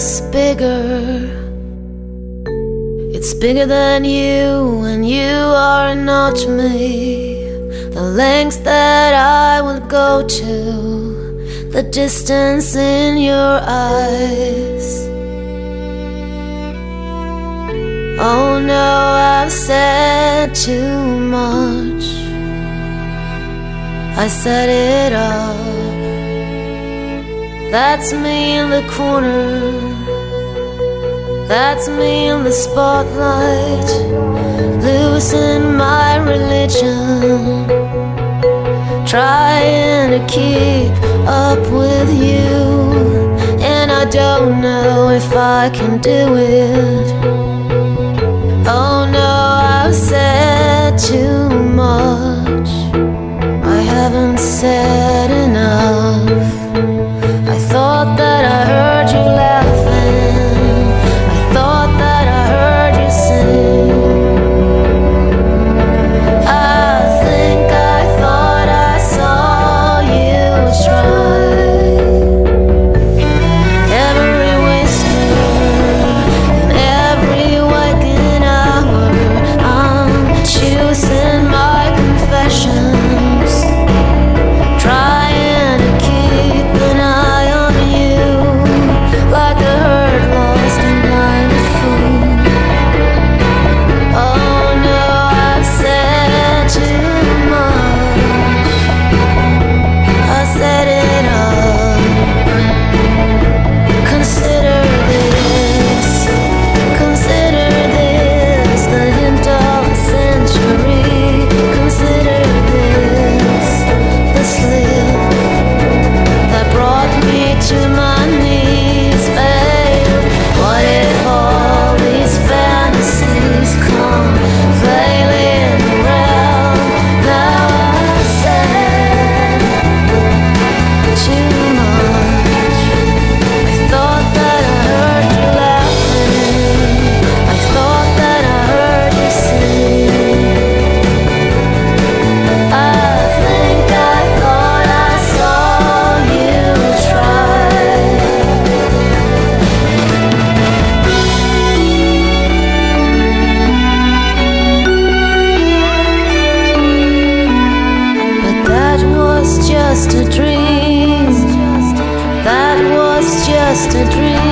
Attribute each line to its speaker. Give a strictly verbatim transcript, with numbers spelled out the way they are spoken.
Speaker 1: is bigger. It's bigger than you, and you are not me. The lengths that I would go to, the distance in your eyes. Oh no, I've said too much. I set it up. That's me in the corner. That's me in the spotlight, losing my religion, trying to keep up with you, and I don't know if I can do it. Oh no, I've said too much. I haven't said enough. I thought that I heard you laughing. I thought that I heard you sing. I think I thought I saw you try. Every whisper and every waking hour, I'm choosing my confessions, trying to keep an eye on you, like a herd lost and blinded fool. Oh no, I've said too much. I set it up. Consider this, consider this the hint of a century. Consider this the slip that brought me to my knees, babe. What if all these fantasies come flailing around? Now I've said too much. I thought that I heard you laughing. I thought that I heard you sing. I think I thought I saw you try. But that was just a dream. That was just a dream.